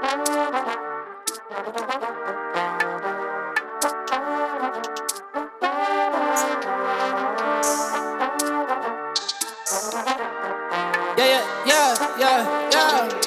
Yeah.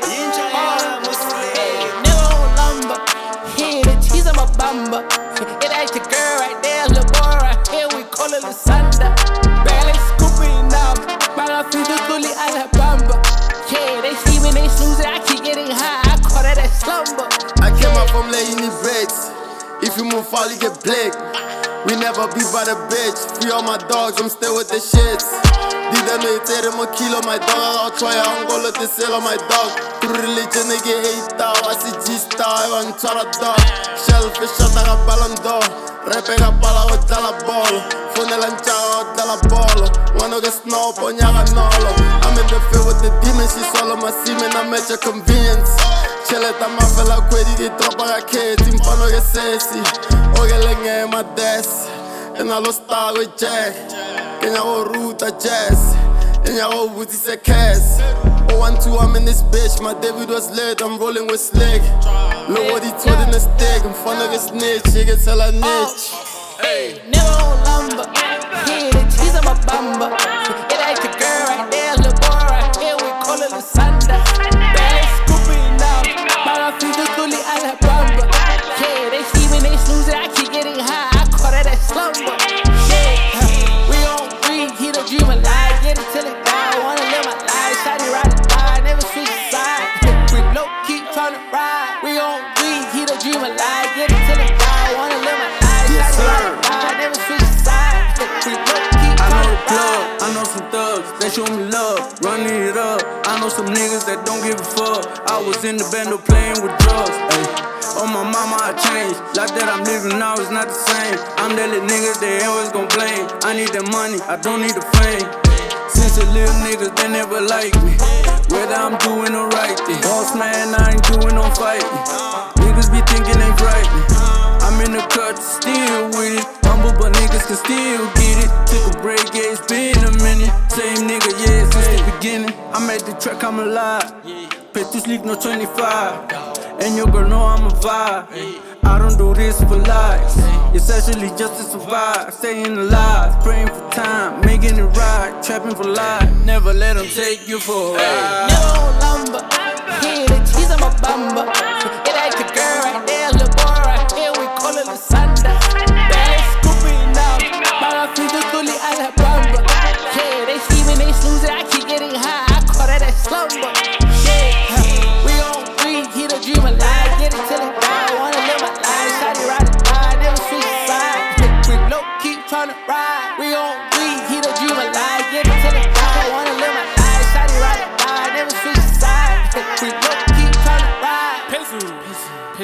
Hey, nigga on lumber. He the cheese, I'm a bumper. It ain't your girl right there, little boy right here. We call it Lusanda. Barely scooping up. Para fijo tuli a la bamba. Yeah, they see me, they snooze it. I keep getting high. I call that a slumber. I came out from laying in breaks. If you move fall, you get black. We never be by the bitch. Free all my dogs, I'm still with the shits. Dida no itere mo kilo my dog. I'll try angolo to sell on my dog. Through religion, they get hate out. I see G-Star, I want to dog. Shellfish shot, I got ballon d'or. Repe ga pala with dollar ball. Funela nchaga dollar ball. Wanna get snow up on yaga nolo. I'm in the field with the demons. She swallow my semen, I'm at your convenience. Cheleta mafela kwedi di tropa ga keti. Mfano ge sesi. Oge lenge my desk. And I lost star with Jack. Kenya go ruta jazz. Kenya go wuti se cash. 012, I'm in this bitch. My David was lit, I'm rolling with slick. Look what he told in the stick. I'm fun of a snitch, she gets hella niche. Hey, nigga on lumber. He the cheese, I'm a bumper. It ain't your girl right there, little boy right here. We call it Lusanda. Barely scooping up. Para fijo tuli a la bamba. Yeah, they see me, they snooze it. I keep getting high. I call that a slumber. Yeah, we on three. He the dream alive. Get it till it die. Wanna live my life. Shawty ride or die. Never switch side. We low keep tryna ride. We on three. He the dream alive. Get it till it die. Wanna live my life. Shawty ride or die. Never switch side. We low keep tryna ride. I know some thugs that show me love, running it up. I know some niggas that don't give a fuck. I was in the bando playing with drugs. Ay. Oh my mama, I changed. Life that I'm living now is not the same. I'm that little nigga they always gon' blame. I need the money, I don't need the fame. Since a little niggas, they never like me. Whether I'm doing the right thing. Boss man, I ain't doing no fighting. Niggas be thinking they frightened. I'm in the cut, still with it. Humble, but niggas can still get it. Took a break, yeah, it's been a minute. Same nigga, yeah, since the beginning. I'm at the track, I'm alive. Pay to sleep, no 25. And your girl know I'm a vibe. I don't do this for lies. It's actually just to survive. Staying alive, praying for time, making it right, trapping for life. Never let them take you for a ride. Nigga on lumber. He the cheese, I'm a bumper. It ain't your girl right there, little boy right here. We call it Lusanda. Barely scooping up. Para fijo tuli a la bamba. Yeah, they see me, they snooze it. I keep getting high. I call that a slumber. Yeah, we on three. He the dream alive. Get it till it die. Wanna live my life. Shawty ride or die. Never switch side. We low keep tryna ride. We on three. He the dream alive. Get it till it die. Wanna live my life. Shawty ride or die. Never switch side. We low keep tryna ride.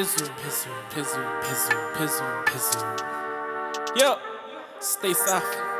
Pizzle. Yo, stay soft.